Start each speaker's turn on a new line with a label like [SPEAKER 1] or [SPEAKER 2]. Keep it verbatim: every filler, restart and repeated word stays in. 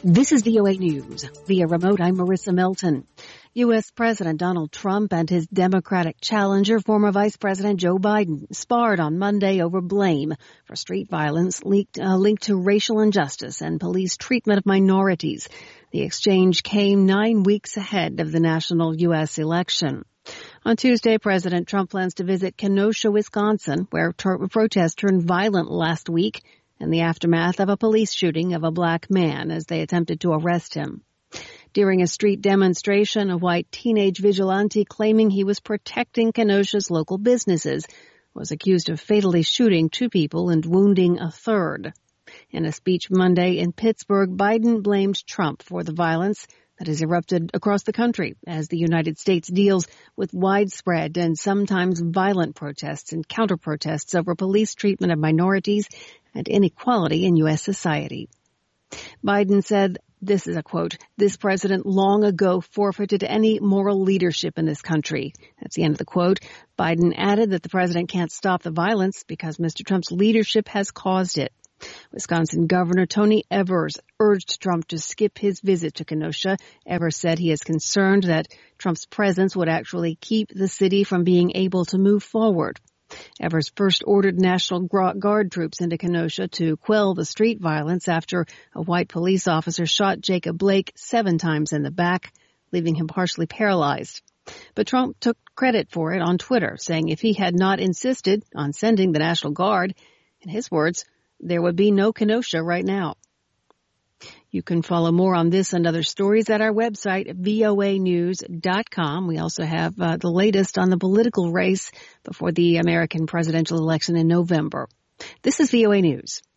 [SPEAKER 1] This is V O A News. Via remote, I'm Marissa Milton. U S. President Donald Trump and his Democratic challenger, former Vice President Joe Biden, sparred on Monday over blame for street violence linked, uh, linked to racial injustice and police treatment of minorities. The exchange came nine weeks ahead of the national U S election. On Tuesday, President Trump plans to visit Kenosha, Wisconsin, where ter- protests turned violent last week in the aftermath of a police shooting of a black man as they attempted to arrest him. During a street demonstration, a white teenage vigilante claiming he was protecting Kenosha's local businesses was accused of fatally shooting two people and wounding a third. In a speech Monday in Pittsburgh, Biden blamed Trump for the violence that has erupted across the country as the United States deals with widespread and sometimes violent protests and counter-protests over police treatment of minorities and inequality in U S society. Biden said, this is a quote, "This president long ago forfeited any moral leadership in this country." That's the end of the quote. Biden added that the president can't stop the violence because Mister Trump's leadership has caused it. Wisconsin Governor Tony Evers urged Trump to skip his visit to Kenosha. Evers said he is concerned that Trump's presence would actually keep the city from being able to move forward. Evers first ordered National Guard troops into Kenosha to quell the street violence after a white police officer shot Jacob Blake seven times in the back, leaving him partially paralyzed. But Trump took credit for it on Twitter, saying if he had not insisted on sending the National Guard, in his words, there would be no Kenosha right now. You can follow more on this and other stories at our website, V O A news dot com. We also have uh, the latest on the political race before the American presidential election in November. This is V O A News.